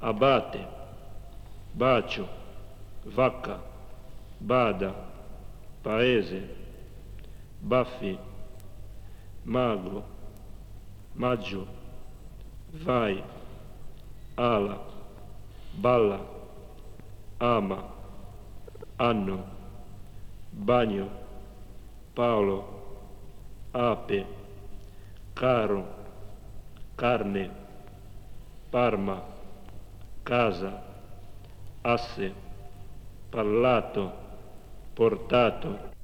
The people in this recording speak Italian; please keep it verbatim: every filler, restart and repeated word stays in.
abate, bacio, vacca, bada, paese, baffi, mago, maggio, vai, ala, balla, ama, anno, bagno, Paolo, ape, caro, carne, Parma, casa, asse, parlato, portato.